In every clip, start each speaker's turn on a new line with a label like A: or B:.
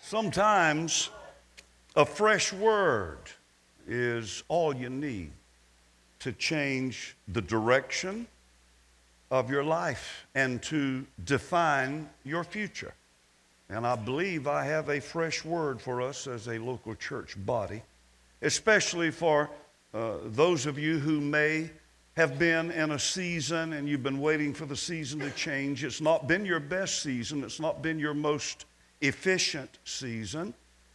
A: Sometimes a fresh word is all you need to change the direction of your life and to define your future. And I believe I have a fresh word for us as a local church body, especially for those of you who may have been in a season and you've been waiting for the season to change. It's not been your best season. It's not been your most efficient season.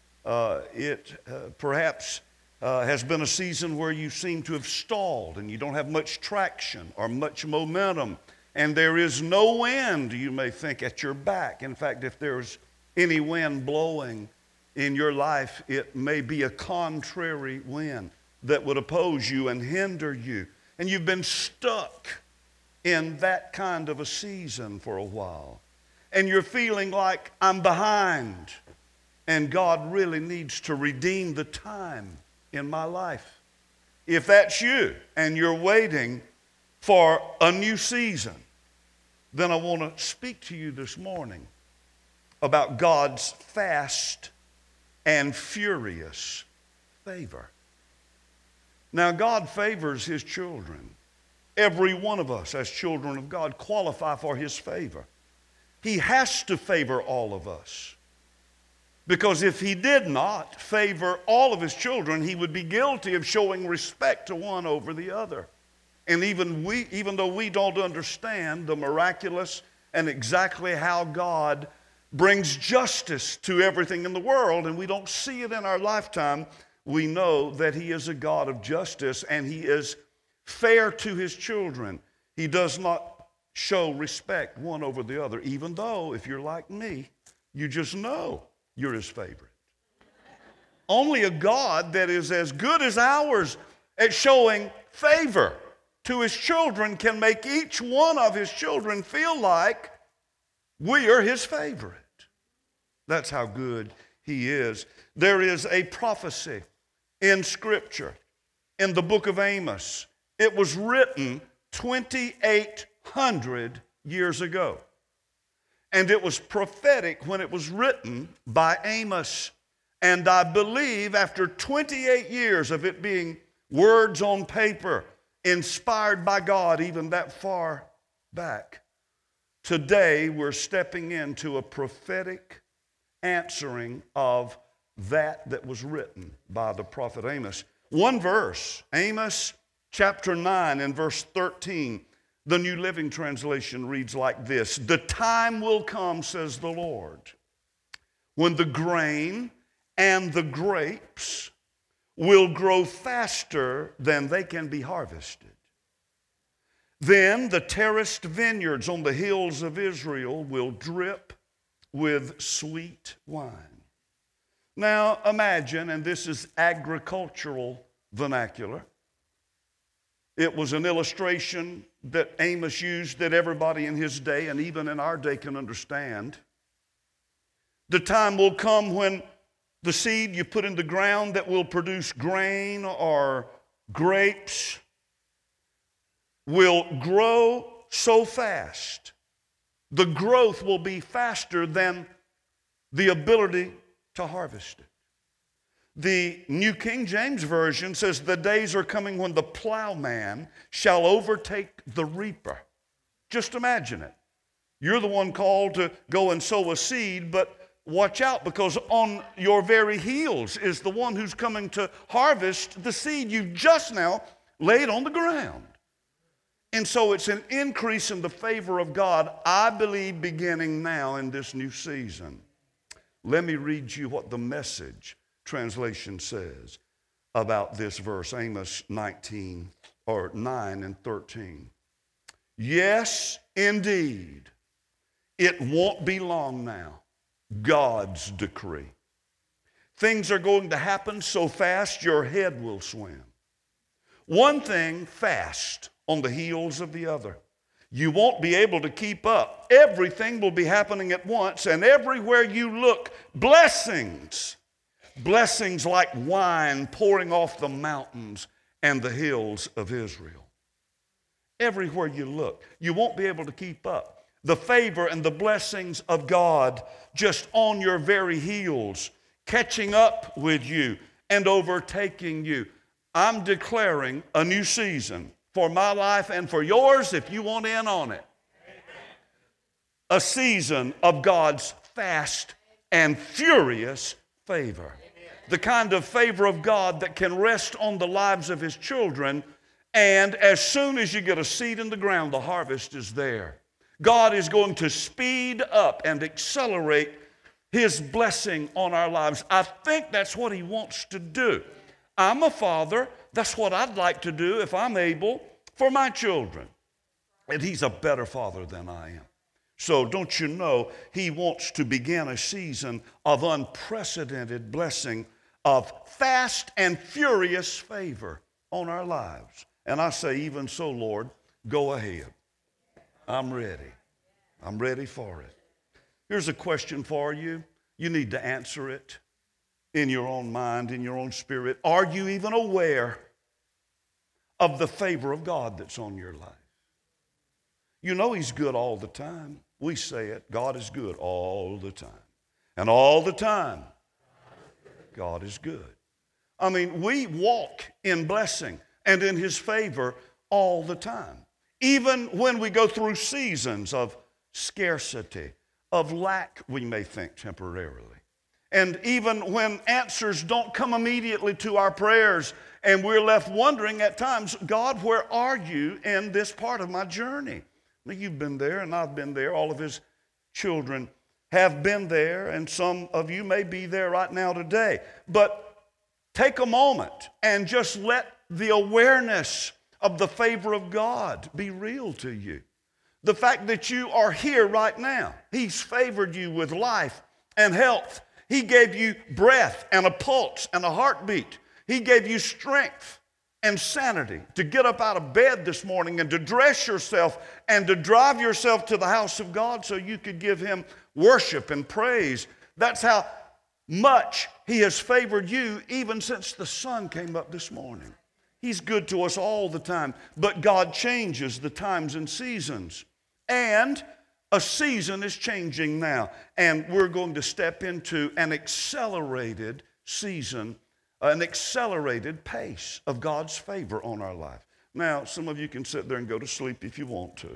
A: It perhaps has been a season where you seem to have stalled and you don't have much traction or much momentum, and there is no wind, you may think, at your back. In fact, if there's any wind blowing in your life, it may be a contrary wind that would oppose you and hinder you. And you've been stuck in that kind of a season for a while. And you're feeling like, I'm behind, and God really needs to redeem the time in my life. If that's you and you're waiting for a new season, then I want to speak to you this morning about God's fast and furious favor. Now, God favors His children. Every one of us as children of God qualify for His favor. He has to favor all of us. Because if He did not favor all of His children, He would be guilty of showing respect to one over the other. And even though we don't understand the miraculous and exactly how God brings justice to everything in the world, and we don't see it in our lifetime, we know that He is a God of justice and He is fair to His children. He does not show respect one over the other, even though, if you're like me, you just know you're His favorite. Only a God that is as good as ours at showing favor to His children can make each one of His children feel like we are His favorite. That's how good He is. There is a prophecy in Scripture, in the book of Amos. It was written 2,800 years ago. And it was prophetic when it was written by Amos. And I believe after 28 years of it being words on paper, inspired by God even that far back, today we're stepping into a prophetic answering of that was written by the prophet Amos. One verse, Amos chapter 9 and verse 13, the New Living Translation reads like this: "The time will come, says the Lord, when the grain and the grapes will grow faster than they can be harvested. Then the terraced vineyards on the hills of Israel will drip with sweet wine." Now imagine, and this is agricultural vernacular. It was an illustration that Amos used that everybody in his day and even in our day can understand. The time will come when the seed you put in the ground that will produce grain or grapes will grow so fast. The growth will be faster than the ability to harvest it. The New King James Version says, "The days are coming when the plowman shall overtake the reaper." Just imagine it. You're the one called to go and sow a seed, but watch out, because on your very heels is the one who's coming to harvest the seed you've just now laid on the ground. And so it's an increase in the favor of God, I believe, beginning now in this new season. Let me read you what the Message translation says about this verse, Amos 9 and 13. "Yes, indeed, it won't be long now. God's decree. Things are going to happen so fast your head will swim. One thing fast on the heels of the other. You won't be able to keep up. Everything will be happening at once, and everywhere you look, blessings. Blessings like wine pouring off the mountains and the hills of Israel. Everywhere you look, you won't be able to keep up. the favor and the blessings of God just on your very heels, catching up with you and overtaking you. I'm declaring a new season for my life and for yours if you want in on it. A season of God's fast and furious favor. The kind of favor of God that can rest on the lives of His children, and as soon as you get a seed in the ground, the harvest is there. God is going to speed up and accelerate His blessing on our lives. I think that's what He wants to do. I'm a father. That's what I'd like to do if I'm able for my children. And He's a better father than I am. So don't you know, He wants to begin a season of unprecedented blessing, of fast and furious favor on our lives. And I say, even so, Lord, go ahead. I'm ready. I'm ready for it. Here's a question for you. You need to answer it in your own mind, in your own spirit. Are you even aware of the favor of God that's on your life? You know He's good all the time. We say it, God is good all the time. And all the time, God is good. I mean, we walk in blessing and in His favor all the time. Even when we go through seasons of scarcity, of lack, we may think temporarily. And even when answers don't come immediately to our prayers and we're left wondering at times, God, where are you in this part of my journey? Now, you've been there and I've been there. All of His children have been there, and some of you may be there right now today. But take a moment and just let the awareness of the favor of God be real to you. The fact that you are here right now. He's favored you with life and health. He gave you breath and a pulse and a heartbeat. He gave you strength and sanity to get up out of bed this morning and to dress yourself and to drive yourself to the house of God so you could give Him worship and praise. That's how much He has favored you even since the sun came up this morning. He's good to us all the time, but God changes the times and seasons. And a season is changing now, and we're going to step into an accelerated season, an accelerated pace of God's favor on our life. Now, some of you can sit there and go to sleep if you want to.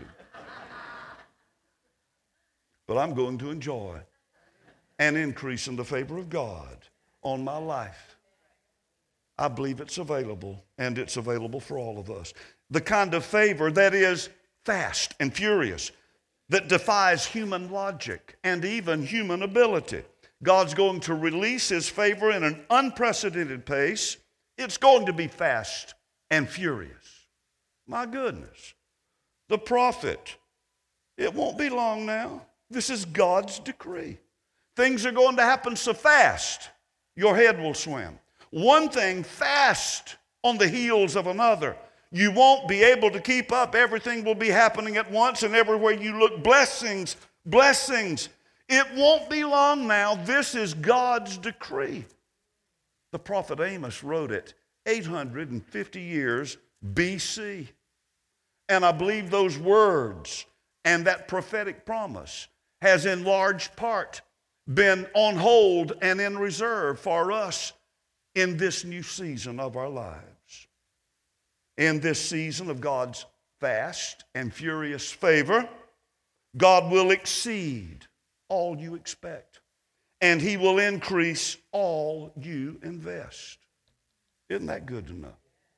A: But I'm going to enjoy an increase in the favor of God on my life. I believe it's available, and it's available for all of us. The kind of favor that is fast and furious, that defies human logic and even human ability. God's going to release His favor in an unprecedented pace. It's going to be fast and furious. My goodness. The prophet, it won't be long now. This is God's decree. Things are going to happen so fast, your head will swim. One thing fast on the heels of another. You won't be able to keep up. Everything will be happening at once, and everywhere you look, blessings, blessings. It won't be long now. This is God's decree. The prophet Amos wrote it 850 years BC. And I believe those words and that prophetic promise has in large part been on hold and in reserve for us in this new season of our lives. In this season of God's fast and furious favor, God will exceed all you expect, and He will increase all you invest. Isn't that good to know?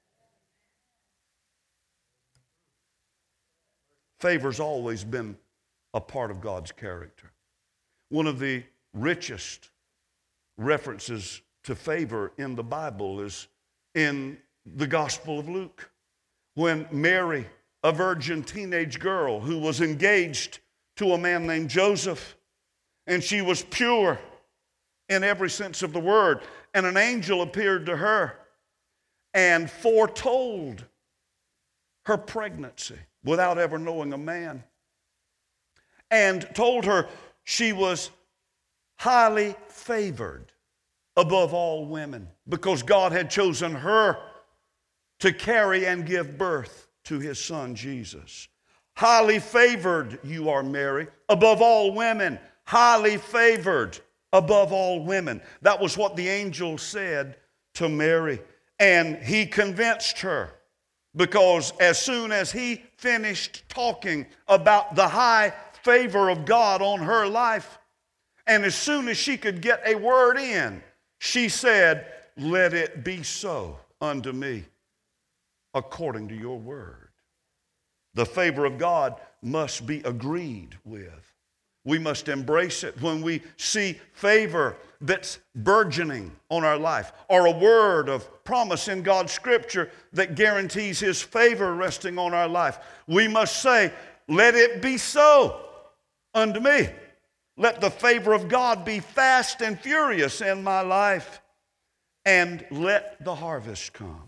A: Favor's always been a part of God's character. One of the richest references to favor in the Bible is in the Gospel of Luke, when Mary, a virgin teenage girl who was engaged to a man named Joseph, and she was pure in every sense of the word, and an angel appeared to her and foretold her pregnancy without ever knowing a man, and told her she was highly favored above all women because God had chosen her to carry and give birth to His Son, Jesus. Highly favored you are, Mary, above all women. Highly favored above all women. That was what the angel said to Mary. And he convinced her, because as soon as he finished talking about the high favor of God on her life, and as soon as she could get a word in, she said, "Let it be so unto me according to your word." The favor of God must be agreed with. We must embrace it. When we see favor that's burgeoning on our life, or a word of promise in God's Scripture that guarantees His favor resting on our life, we must say, "Let it be so unto me. Let the favor of God be fast and furious in my life, and let the harvest come."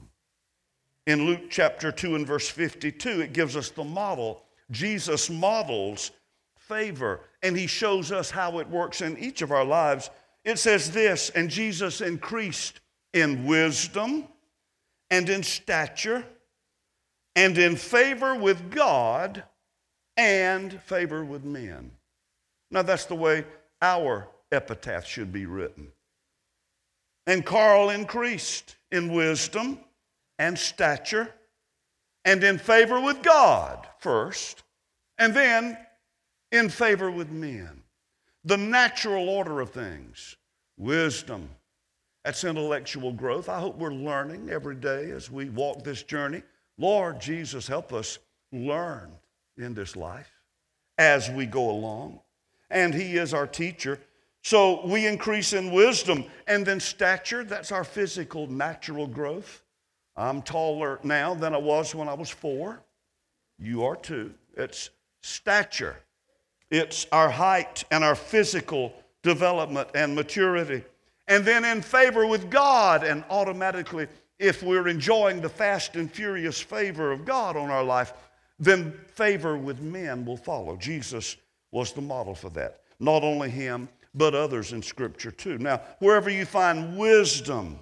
A: In Luke chapter 2 and verse 52, it gives us the model. Jesus models favor, and He shows us how it works in each of our lives. It says this, "And Jesus increased in wisdom and in stature and in favor with God and favor with men." Now that's the way our epitaph should be written. And Carl increased in wisdom and stature and in favor with God first, and then in favor with men. The natural order of things. Wisdom, that's intellectual growth. I hope we're learning every day as we walk this journey. Lord Jesus, help us learn in this life as we go along. And He is our teacher. So we increase in wisdom. And then stature, that's our physical, natural growth. I'm taller now than I was when I was 4. You are too. It's stature. It's our height and our physical development and maturity. And then in favor with God, and automatically, if we're enjoying the fast and furious favor of God on our life, then favor with men will follow. Jesus was the model for that. Not only Him, but others in Scripture too. Now, wherever you find wisdom,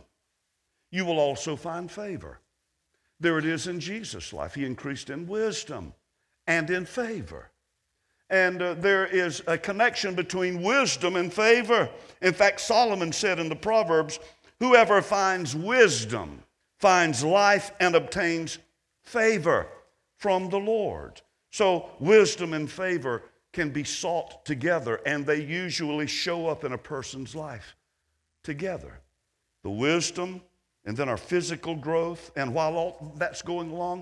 A: you will also find favor. There it is in Jesus' life. He increased in wisdom and in favor. And there is a connection between wisdom and favor. In fact, Solomon said in the Proverbs, "Whoever finds wisdom finds life and obtains favor from the Lord." So wisdom and favor can be sought together, and they usually show up in a person's life together. The wisdom, and then our physical growth. And while all that's going along,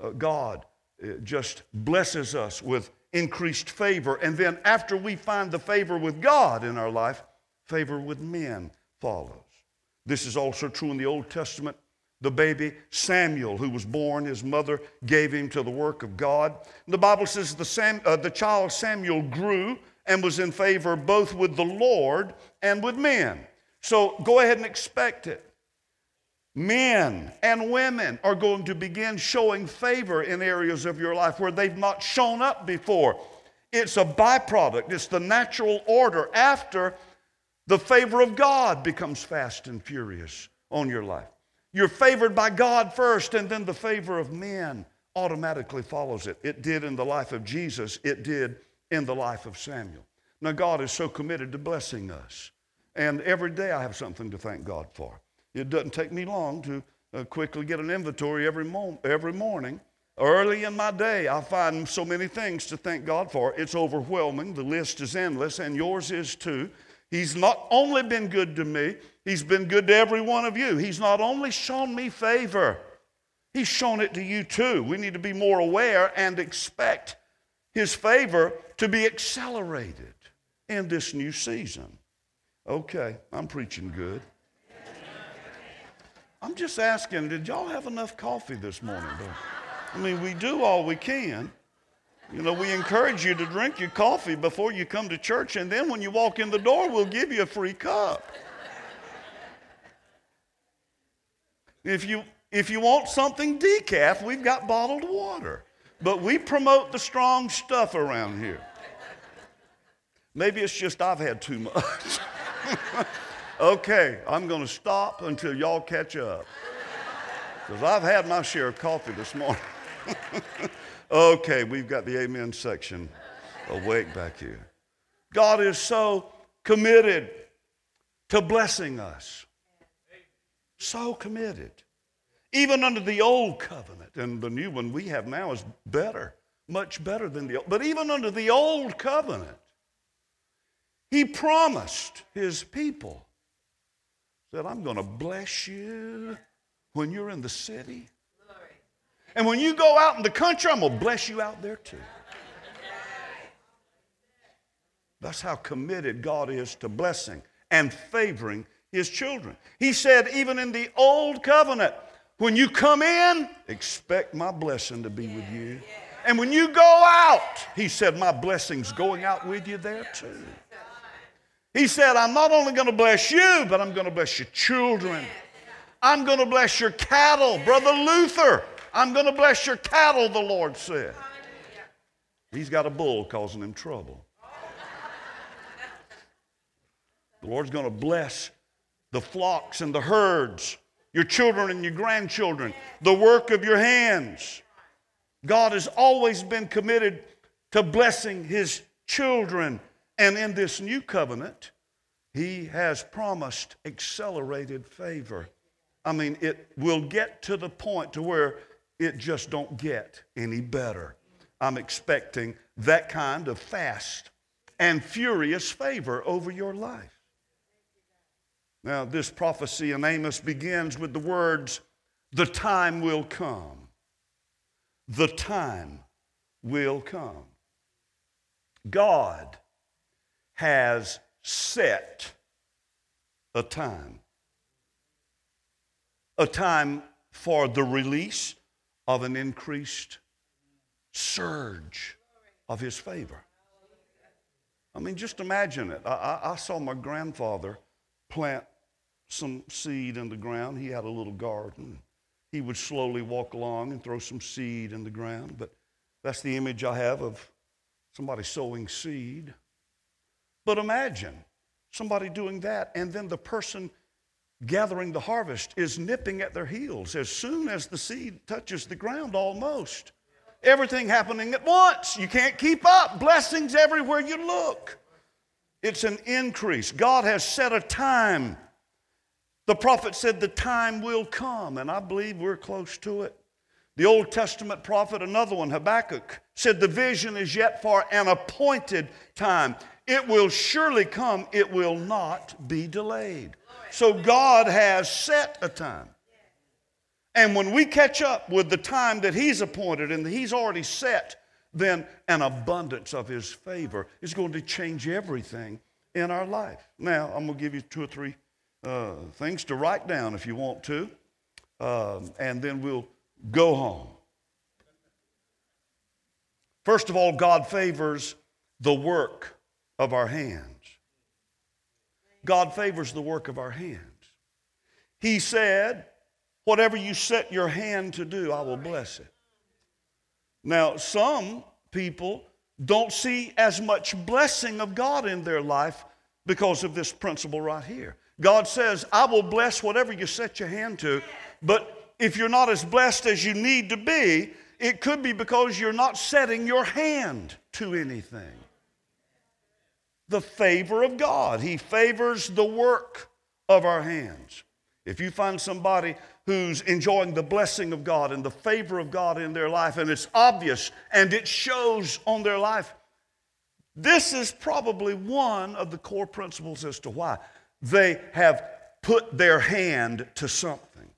A: God just blesses us with increased favor. And then after we find the favor with God in our life, favor with men follows. This is also true in the Old Testament. The baby Samuel, who was born, his mother gave him to the work of God. The Bible says the child Samuel grew and was in favor both with the Lord and with men. So go ahead and expect it. Men and women are going to begin showing favor in areas of your life where they've not shown up before. It's a byproduct. It's the natural order after the favor of God becomes fast and furious on your life. You're favored by God first, and then the favor of men automatically follows it. It did in the life of Jesus. It did in the life of Samuel. Now, God is so committed to blessing us. And every day I have something to thank God for. It doesn't take me long to quickly get an inventory every morning. Early in my day, I find so many things to thank God for. It's overwhelming. The list is endless, and yours is too. He's not only been good to me, He's been good to every one of you. He's not only shown me favor, He's shown it to you too. We need to be more aware and expect His favor to be accelerated in this new season. Okay, I'm preaching good. I'm just asking, did y'all have enough coffee this morning? I mean, we do all we can. You know, we encourage you to drink your coffee before you come to church, and then when you walk in the door, we'll give you a free cup. If you want something decaf, we've got bottled water. But we promote the strong stuff around here. Maybe it's just I've had too much. Okay, I'm going to stop until y'all catch up. Because I've had my share of coffee this morning. Okay, we've got the amen section awake back here. God is so committed to blessing us. So committed. Even under the old covenant, and the new one we have now is better, much better than the old. But even under the old covenant, he promised his people that I'm going to bless you when you're in the city. And when you go out in the country, I'm going to bless you out there too. That's how committed God is to blessing and favoring his children. He said, even in the old covenant, when you come in, expect my blessing to be with you. And when you go out, he said, my blessing's going out with you there too. He said, I'm not only going to bless you, but I'm going to bless your children. I'm going to bless your cattle. Brother Luther, I'm going to bless your cattle, the Lord said. He's got a bull causing him trouble. The Lord's going to bless the flocks and the herds, your children and your grandchildren, the work of your hands. God has always been committed to blessing his children. And in this new covenant, he has promised accelerated favor. I mean, it will get to the point to where it just don't get any better. I'm expecting that kind of fast and furious favor over your life. Now, this prophecy in Amos begins with the words, the time will come. The time will come. God has set a time for the release of an increased surge of his favor. I mean, just imagine it. I saw my grandfather plant some seed in the ground. He had a little garden. He would slowly walk along and throw some seed in the ground. But that's the image I have of somebody sowing seed. But imagine somebody doing that, and then the person gathering the harvest is nipping at their heels as soon as the seed touches the ground almost. Everything happening at once. You can't keep up. Blessings everywhere you look. It's an increase. God has set a time. The prophet said the time will come, and I believe we're close to it. The Old Testament prophet, another one, Habakkuk, said the vision is yet for an appointed time. It will surely come. It will not be delayed. So God has set a time. And when we catch up with the time that he's appointed and that he's already set, then an abundance of his favor is going to change everything in our life. Now, I'm going to give you 2 or 3 things to write down if you want to, and then we'll go home. First of all, God favors the work of our hands. God favors the work of our hands. He said, whatever you set your hand to do, I will bless it. Now, some people don't see as much blessing of God in their life because of this principle right here. God says, I will bless whatever you set your hand to, but if you're not as blessed as you need to be, it could be because you're not setting your hand to anything. The favor of God. He favors the work of our hands. If you find somebody who's enjoying the blessing of God and the favor of God in their life, and it's obvious and it shows on their life, this is probably one of the core principles as to why they have put their hand to something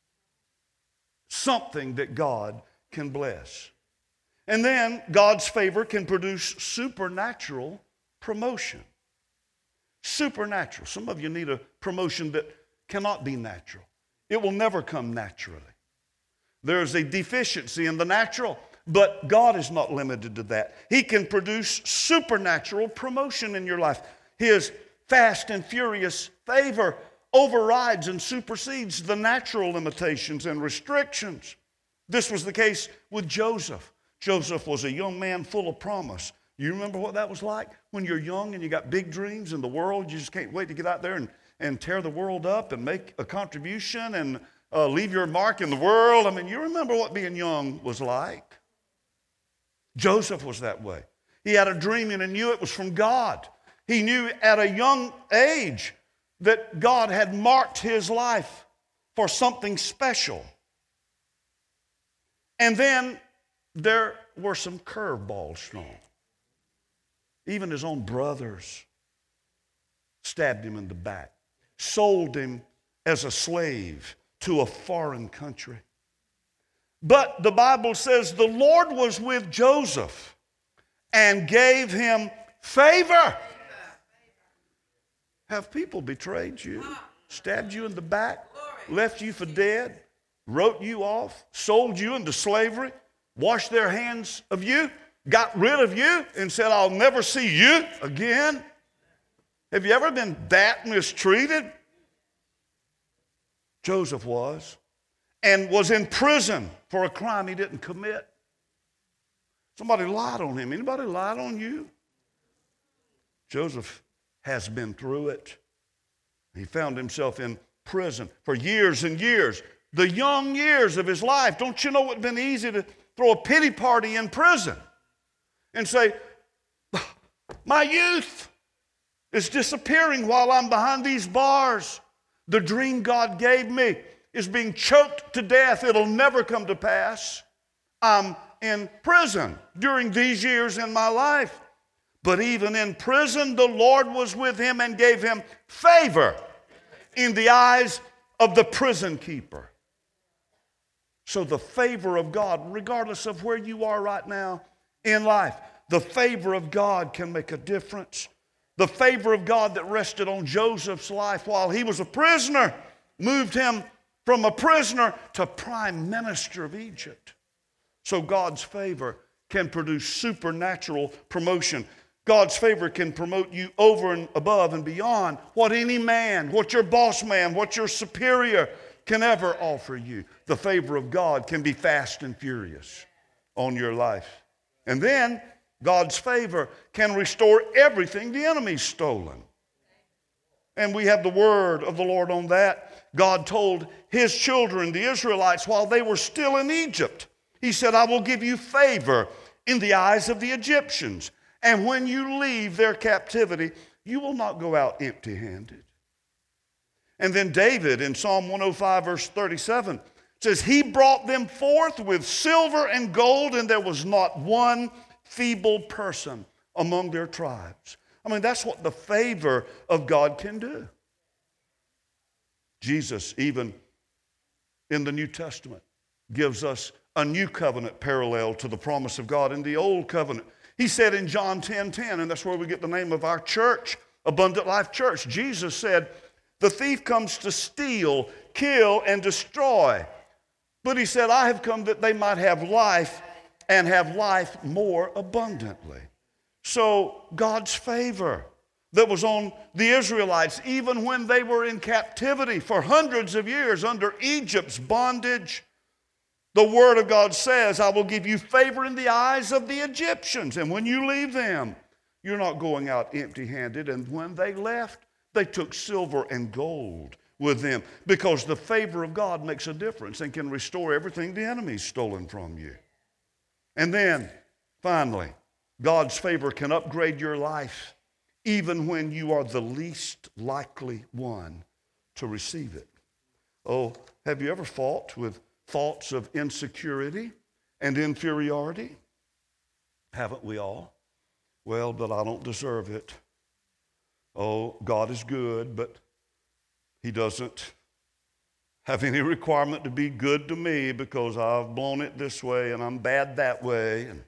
A: that God can bless. And then God's favor can produce supernatural promotion. Supernatural. Some of you need a promotion that cannot be natural. It will never come naturally. There's a deficiency in the natural, but God is not limited to that. He can produce supernatural promotion in your life. His fast and furious favor overrides and supersedes the natural limitations and restrictions. This was the case with Joseph. Joseph was a young man full of promise. You remember what that was like? When you're young and you got big dreams in the world, you just can't wait to get out there and tear the world up and make a contribution and leave your mark in the world. I mean, you remember what being young was like. Joseph was that way. He had a dream and knew it was from God. He knew at a young age that God had marked his life for something special. And then there were some curveballs thrown. Even his own brothers stabbed him in the back, sold him as a slave to a foreign country. But the Bible says the Lord was with Joseph and gave him favor. Have people betrayed you, stabbed you in the back, left you for dead, wrote you off, sold you into slavery, washed their hands of you, got rid of you, and said, I'll never see you again? Have you ever been that mistreated? Joseph was, and was in prison for a crime he didn't commit. Somebody lied on him. Anybody lied on you? Joseph has been through it. He found himself in prison for years and years, the young years of his life. Don't you know it would have been easy to throw a pity party in prison and say, my youth is disappearing while I'm behind these bars. The dream God gave me is being choked to death. It'll never come to pass. I'm in prison during these years in my life. But even in prison, the Lord was with him and gave him favor in the eyes of the prison keeper. So the favor of God, regardless of where you are right now in life, the favor of God can make a difference. The favor of God that rested on Joseph's life while he was a prisoner moved him from a prisoner to prime minister of Egypt. So God's favor can produce supernatural promotion. God's favor can promote you over and above and beyond what any man, what your boss man, what your superior can ever offer you. The favor of God can be fast and furious on your life. And then God's favor can restore everything the enemy's stolen. And we have the word of the Lord on that. God told his children, the Israelites, while they were still in Egypt, he said, I will give you favor in the eyes of the Egyptians. And when you leave their captivity, you will not go out empty-handed. And then David in Psalm 105 verse 37 says, he brought them forth with silver and gold, and there was not one feeble person among their tribes. I mean, that's what the favor of God can do. Jesus, even in the New Testament, gives us a new covenant parallel to the promise of God in the old covenant. He said in John 10:10, and that's where we get the name of our church, Abundant Life Church. Jesus said, the thief comes to steal, kill, and destroy. But he said, I have come that they might have life and have life more abundantly. So God's favor that was on the Israelites, even when they were in captivity for hundreds of years under Egypt's bondage, the Word of God says, I will give you favor in the eyes of the Egyptians. And when you leave them, you're not going out empty-handed. And when they left, they took silver and gold with them, because the favor of God makes a difference and can restore everything the enemy's stolen from you. And then, finally, God's favor can upgrade your life even when you are the least likely one to receive it. Oh, have you ever fought with thoughts of insecurity and inferiority? Haven't we all? Well, but I don't deserve it. Oh, God is good, but he doesn't have any requirement to be good to me because I've blown it this way and I'm bad that way. And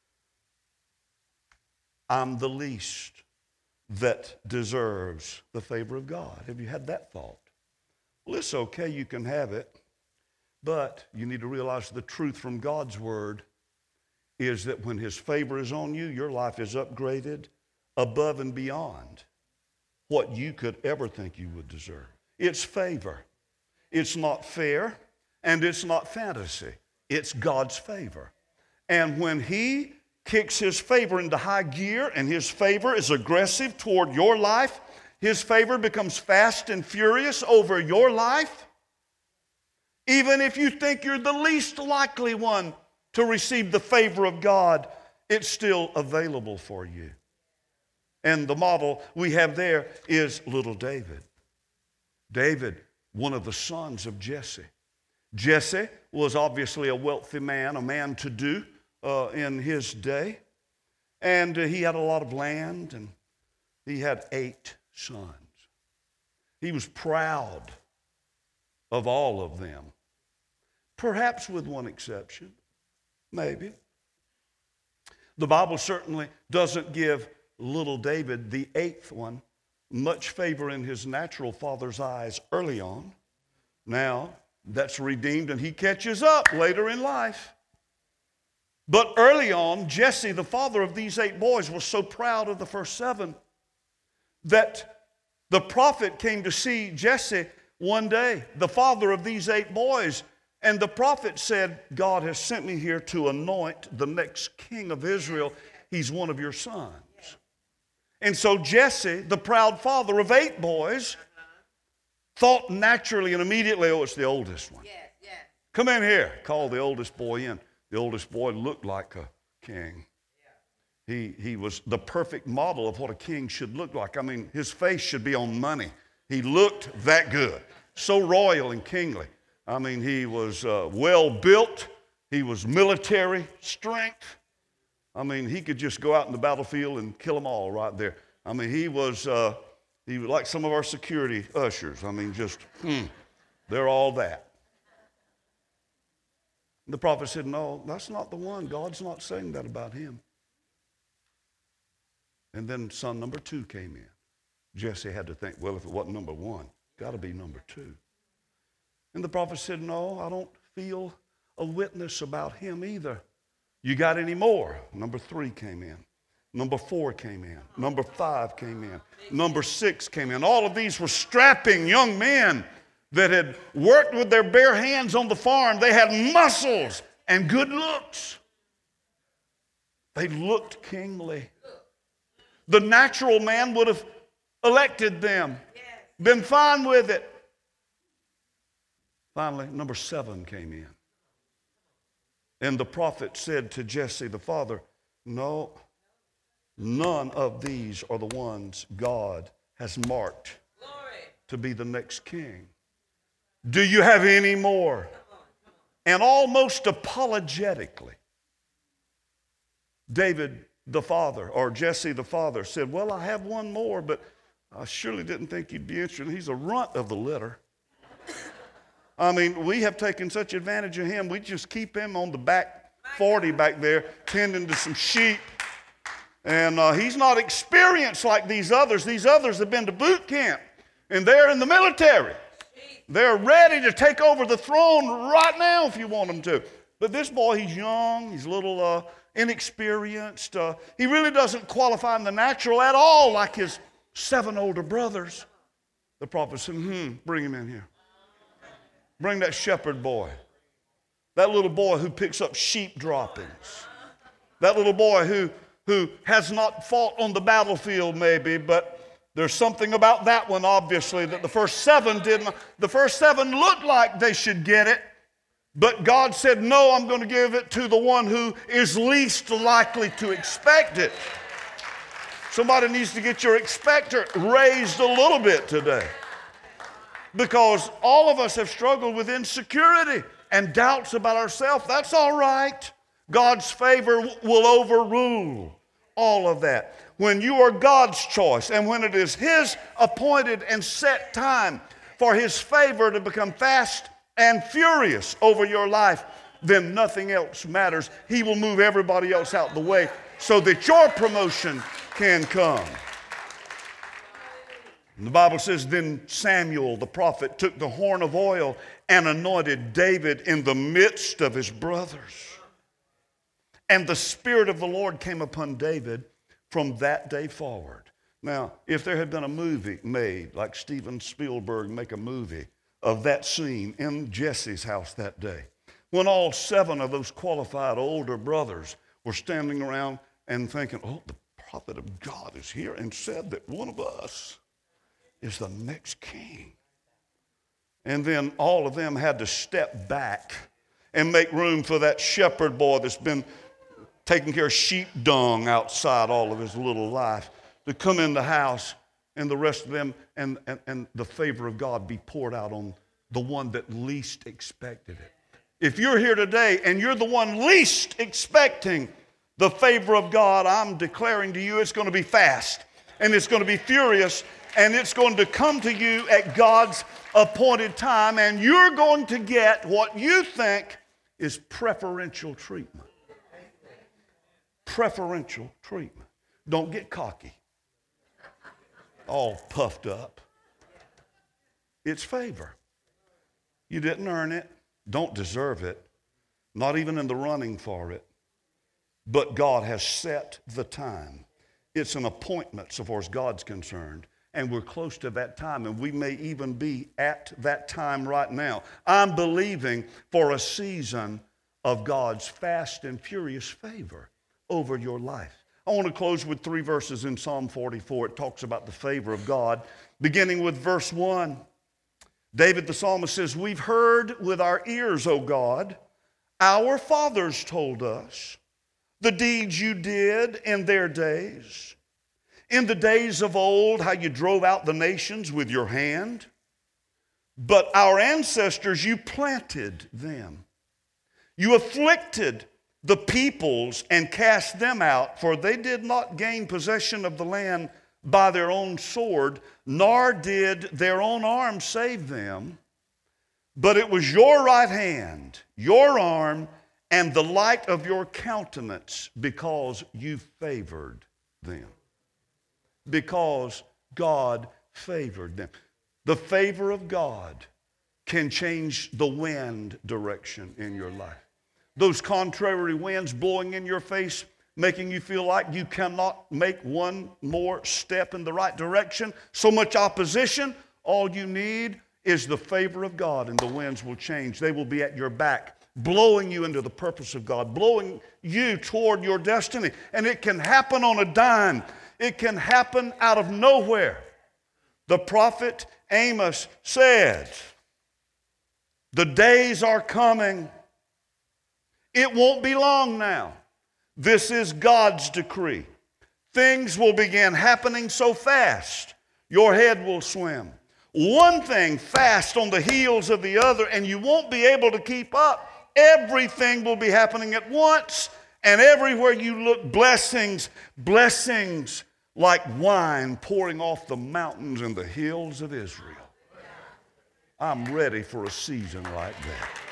A: I'm the least that deserves the favor of God. Have you had that thought? Well, it's okay, you can have it, but you need to realize the truth from God's word is that when his favor is on you, your life is upgraded above and beyond what you could ever think you would deserve. It's favor. It's not fair, and it's not fantasy. It's God's favor. And when he kicks his favor into high gear and his favor is aggressive toward your life, his favor becomes fast and furious over your life, even if you think you're the least likely one to receive the favor of God, it's still available for you. And the model we have there is little David. David, one of the sons of Jesse. Jesse was obviously a wealthy man, a man to do in his day. And he had a lot of land, and he had 8 sons. He was proud of all of them, perhaps with one exception, maybe. The Bible certainly doesn't give little David, the 8th one, much favor in his natural father's eyes early on. Now, that's redeemed and he catches up later in life. But early on, Jesse, the father of these 8 boys, was so proud of the first 7 that the prophet came to see Jesse one day, the father of these 8 boys, and the prophet said, God has sent me here to anoint the next king of Israel. He's one of your sons. And so Jesse, the proud father of 8 boys, thought naturally and immediately, oh, it's the oldest one. Come in here. Call the oldest boy in. The oldest boy looked like a king. He was the perfect model of what a king should look like. I mean, his face should be on money. He looked that good. So royal and kingly. I mean, he was well built. He was military strength. I mean, he could just go out in the battlefield and kill them all right there. I mean, he was like some of our security ushers. I mean, just, they're all that. The prophet said, no, that's not the one. God's not saying that about him. And then son number 2 came in. Jesse had to think, well, if it wasn't number 1, got to be number 2. And the prophet said, no, I don't feel a witness about him either. You got any more? Number 3 came in. Number 4 came in. Number 5 came in. Number 6 came in. All of these were strapping young men that had worked with their bare hands on the farm. They had muscles and good looks. They looked kingly. The natural man would have elected them, been fine with it. Finally, number 7 came in. And the prophet said to Jesse, the father, no, none of these are the ones God has marked to be the next king. Do you have any more? And almost apologetically, David the father, or Jesse the father, said, well, I have one more, but I surely didn't think you'd be interested. He's a runt of the litter. I mean, we have taken such advantage of him. We just keep him on the back 40 back there, tending to some sheep. And he's not experienced like these others. These others have been to boot camp, and they're in the military. They're ready to take over the throne right now if you want them to. But this boy, he's young. He's a little inexperienced. He really doesn't qualify in the natural at all like his 7 older brothers. The prophet said, bring him in here. Bring that shepherd boy. That little boy who picks up sheep droppings. That little boy who has not fought on the battlefield maybe, but there's something about that one, obviously, that the first 7 didn't. The first 7 looked like they should get it, but God said, no, I'm going to give it to the one who is least likely to expect it. Somebody needs to get your expector raised a little bit today. Because all of us have struggled with insecurity and doubts about ourselves. That's all right. God's favor will overrule all of that. When you are God's choice and when it is His appointed and set time for His favor to become fast and furious over your life, then nothing else matters. He will move everybody else out the way so that your promotion can come. And the Bible says, then Samuel the prophet took the horn of oil and anointed David in the midst of his brothers. And the Spirit of the Lord came upon David from that day forward. Now, if there had been a movie made, like Steven Spielberg make a movie of that scene in Jesse's house that day, when all 7 of those qualified older brothers were standing around and thinking, oh, the prophet of God is here and said that one of us is the next king. And then all of them had to step back and make room for that shepherd boy that's been taking care of sheep dung outside all of his little life, to come in the house and the rest of them and the favor of God be poured out on the one that least expected it. If you're here today and you're the one least expecting the favor of God, I'm declaring to you it's going to be fast and it's going to be furious and it's going to come to you at God's appointed time, and you're going to get what you think is preferential treatment. Preferential treatment. Don't get cocky, all puffed up. It's favor. You didn't earn it, don't deserve it, not even in the running for it, but God has set the time. It's an appointment so far as God's concerned, and we're close to that time, and we may even be at that time right now. I'm believing for a season of God's fast and furious favor over your life. I want to close with 3 verses in Psalm 44. It talks about the favor of God, beginning with verse 1. David the psalmist says, "We've heard with our ears, O God, our fathers told us the deeds you did in their days. In the days of old, how you drove out the nations with your hand. But our ancestors, you planted them. You afflicted the peoples and cast them out, for they did not gain possession of the land by their own sword, nor did their own arm save them. But it was your right hand, your arm, and the light of your countenance, because you favored them." Because God favored them. The favor of God can change the wind direction in your life. Those contrary winds blowing in your face, making you feel like you cannot make one more step in the right direction, so much opposition, all you need is the favor of God, and the winds will change. They will be at your back, blowing you into the purpose of God, blowing you toward your destiny. And it can happen on a dime. It can happen out of nowhere. The prophet Amos said, "The days are coming. It won't be long now. This is God's decree. Things will begin happening so fast, your head will swim. One thing fast on the heels of the other, and you won't be able to keep up. Everything will be happening at once, and everywhere you look, blessings, blessings like wine pouring off the mountains and the hills of Israel." I'm ready for a season like that.